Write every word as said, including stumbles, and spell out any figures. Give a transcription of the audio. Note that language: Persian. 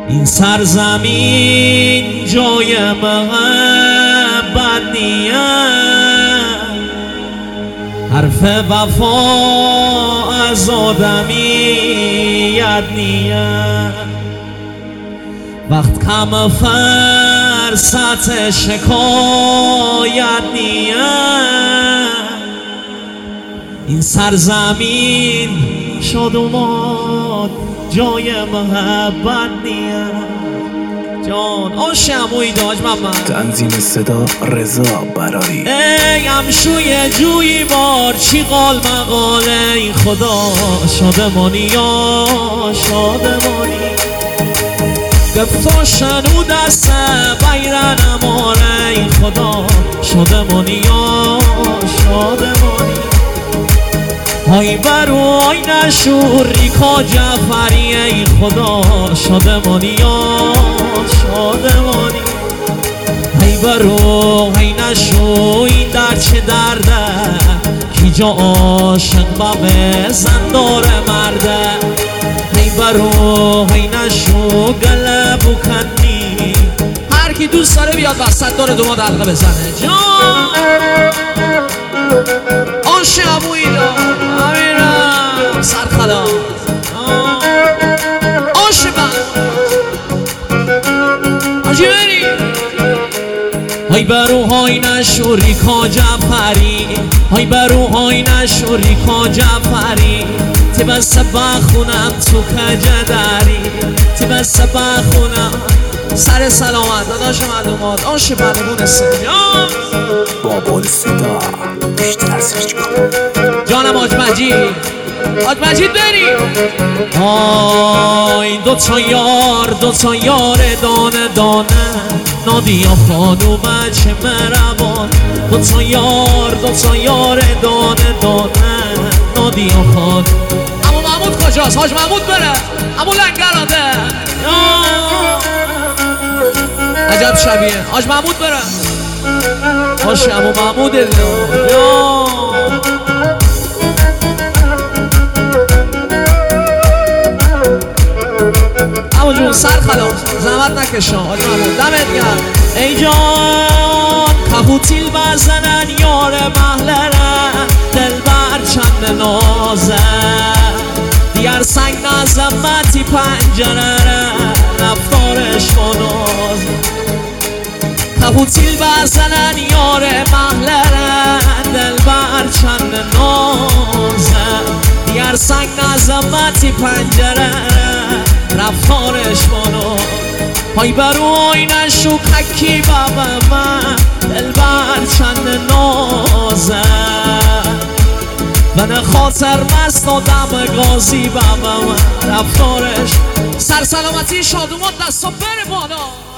این سرزمین جای محبت نیست، حرف وفا از آدمیت نیست. وقت کم فرصت شکایت نیست. این سرزمین شادومان جای محبت نیست. جان آش عمویی داج محمد. تنظیم صدا رضا براری. ای همشوی جویی بار چی قال مقاله ای خدا شادمانی یا شادمانی. گفتا شنو دست بیرن اماره ای خدا شادمانی یا شادمانی. های برو های نشور ریکا جعفری ای خدا شادمانی یا شادمانی. های برو های نشور این در چه درده کی جا عاشق بابه زندار مرده. های برو های نشور گلبو کنی هر کی دوست داره بیاد وسط داره دوما دلقه بزنه. جان آش عمویی دار امیرم سرخلا آش من آجی بری. های برو های نشوری کا جعفری. های برو های نشوری کا جعفری. تی بس بخونم تو کجدری. تی بس بخونم سر سلامت داداش معلومات آش بلمون سنجان بابال صدا بیشتر از هیچ کار. جانم حاج مجید حاج مجید بری. آی دو تا یار دو تا یار دانه دانه نادیا خانوم چه مهربان. دو تا یار دو تا یار دانه دانه نادیا خان. عمو محمود کجاست؟ حاج محمود بره. عمو لنگرانده عجب شبیه حاج محمود بره. باشه عمو محمود الله. عمو جون سر خلاص زحمت نکشان حاج محمود دمت گرم. ای جان کهوتیل بزنن یار محلرن دلبر چند نازه دیگر سنگ نزمتی پنجره رفتارش مناز. کهوتیل بزنن یار محلرن دلبر چند نازه دیگر سنگ نزمتی پنجره رفتارش مناز. های برای نشو ککی بابا من دلبر چند نازه و نه خاطر مست و دم گازی بابا من رفتارش. سر سلامتی شادومان دستا بره بالا.